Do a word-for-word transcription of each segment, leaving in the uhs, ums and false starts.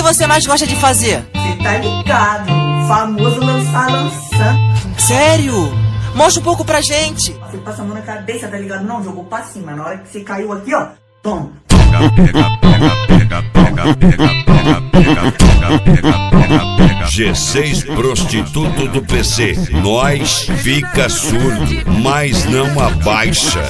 que você mais gosta de fazer? Cê tá ligado, o famoso lançar lançando. Sério? Mostra um pouco pra gente. Você passa a mão na cabeça, tá ligado? Não, jogou pra cima. Na hora que você caiu aqui, ó, toma. G seis Prostituto do P C. Nós fica surdo, mas não abaixa.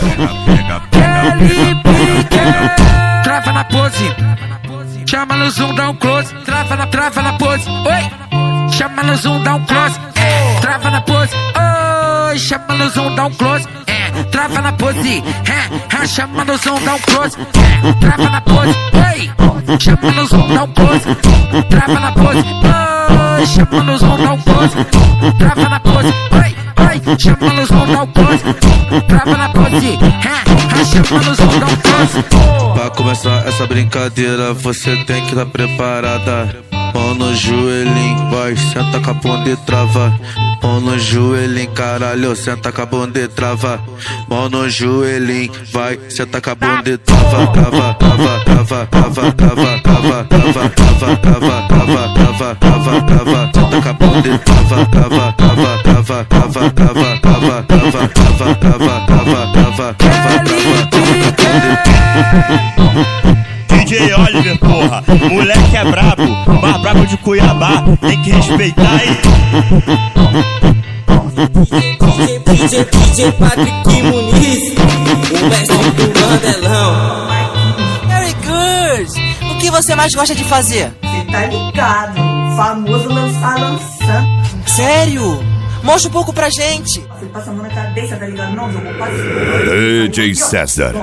Trava na pose, chama no zoom, dá um close. Trava na, trava na pose, oi. Chama no zoom, dá um close. É, trava na pose, oi. Chama no zoom, dá um close. É, trava na pose, é, é, chama no zoom, dá um close. É, trava na pose, oi. Chama no zoom, dá um close. Trava na pose, oi. Chama no zoom, dá um close. Trava na pose, oi, oi. Chama no zoom, dá um close. Trava na pose, é, é, chama no zoom, dá um close. Pra começar essa brincadeira, você tem que estar preparada. Mão no joelhinho, vai, senta com a bunda e trava. Mão no joelhinho, caralho, senta com a bunda e trava. Mão no joelhinho, vai, senta com a bunda e trava. Trava, trava, trava, trava, trava, trava, trava, trava, trava, trava, trava, trava, trava. Senta com a bunda e trava, trava, trava, trava, trava, trava, trava, trava, trava, trava, trava, trava, trava, trava. D J Oliver, porra, moleque é brabo, mais brabo de Cuiabá, tem que respeitar aí. D J, D J Patrick Muniz, o mestre do Mandelão. Very good! O que você mais gosta de fazer? Cê tá ligado, o famoso lançar lançando. Sério? Mostra um pouco pra gente. Você passa a mão na cabeça, tá ligado? Não, jogou pra cima. D J César.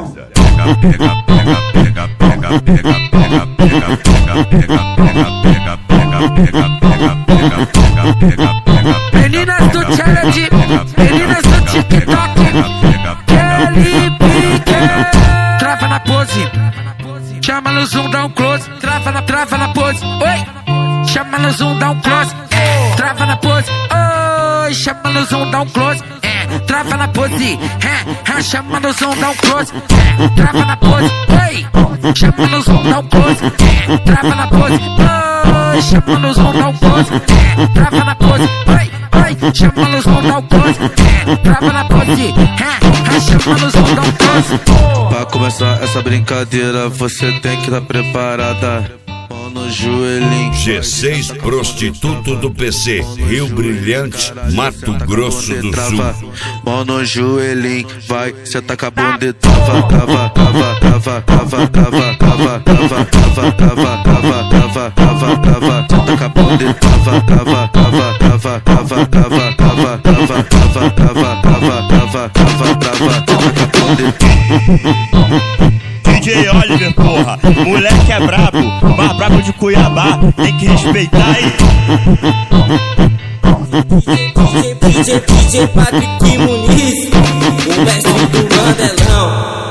Meninas do challenge, meninas do TikTok, Kelly Pique. Trava na pose, chama no zoom, dá um close. Trava na, trava na pose, oi. Chama no zoom, dá um close. É, trava na pose, oi. Chama no zoom, dá um close. É, trava na pose, é, é, chama no zoom, dá um close. É, trava na pose, oi. Chama no zoom, dá um close. É, trava na pose, oi. Chama no zoom, dá um close. É, trava na pose, oi, oi. Chama no zoom, dá um close. É, trava na pose, é, é, chama no zoom, dá um close. Pra começar essa brincadeira, você tem que estar preparada. Mão no joelhinho. G seis Prostituto do P C. Rio Brilhante, Mato Grosso do Sul. Mão no joelhinho, vai, senta com a bunda e trava, trava, trava, trava, trava, trava, trava, trava, trava, trava, trava, trava, trava, trava, senta com a bunda e trava, trava, trava, trava, trava, trava, trava, trava, trava, trava, trava, trava, trava, trava, senta com a bunda e D J Oliver, porra, moleque é brabo, mais brabo de Cuiabá, tem que respeitar aí. D J, D J, D J Patrick Muniz, o mestre do Mandelão.